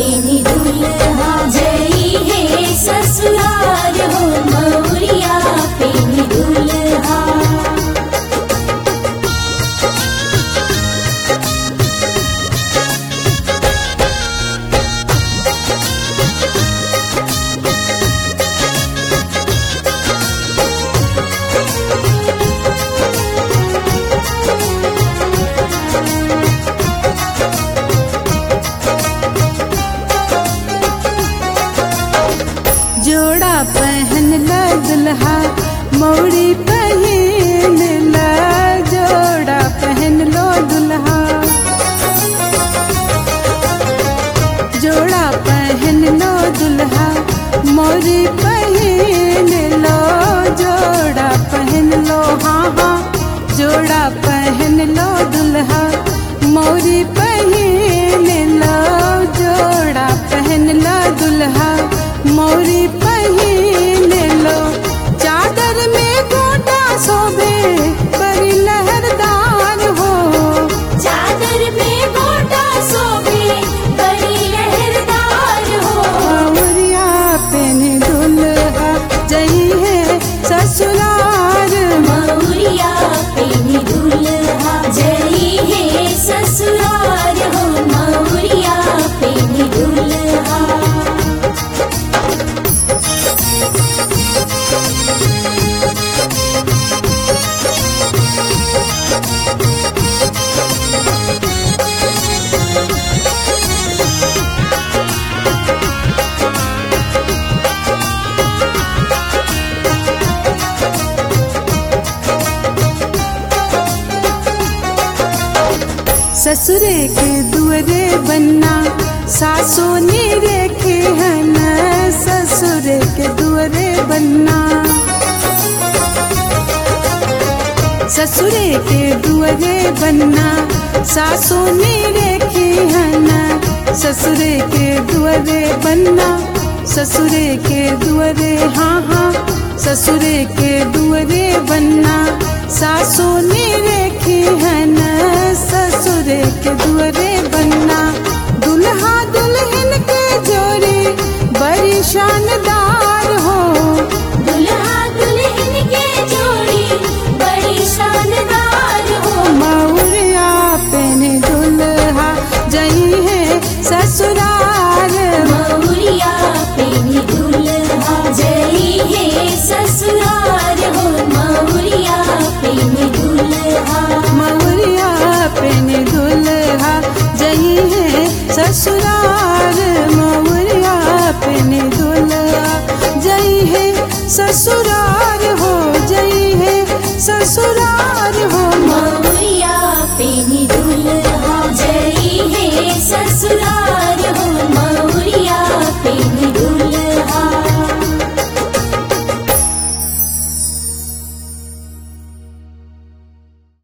पेनी दुल्हा जई है ससुराल हो मौरिया पेनी दुल्हा। जोड़ा पहन ला दुल्हा मौरी पहन ला, जोड़ा पहन लो दुल्हा। जोड़ा पहन लो दुल्हा मौरी पहन लो, जोड़ा पहन लो हाँ हाँ जोड़ा पहन लो दुल्हा मौरी पहन लो, जोड़ा पहन लो दुल्हा मौरी पहन लो। चादर में गोटा शोभे बड़ी लहरदार हो, चादर में गोटा शोभे बड़ी लहरदार हो। मौरिया पेनी दुल्हा जई है ससुराल, मौरिया पेनी दुल्हा जई है ससुराल हो मौरिया पेनी दुल्हा। ससुरे के दुअरे बनना सासो ने रेखे है न, ससुरे के दुअरे बनना। ससुरे के दुअरे बनना सासो ने रेखे है न, ससुरे के दुअरे बनना। ससुरे के दुअरे हाँ हाँ ससुरे के दुअरे बनना सासो ने रेखे है न, ससुरे के दुअरे बनना। दुल्हा दुल्हन के जोड़ी बड़ी शानदार हो, दुल्हा दुल्हन के जोड़ी बड़ी शानदार हो। मौरिया पेनी दुल्हा जई है ससुराल, मौरिया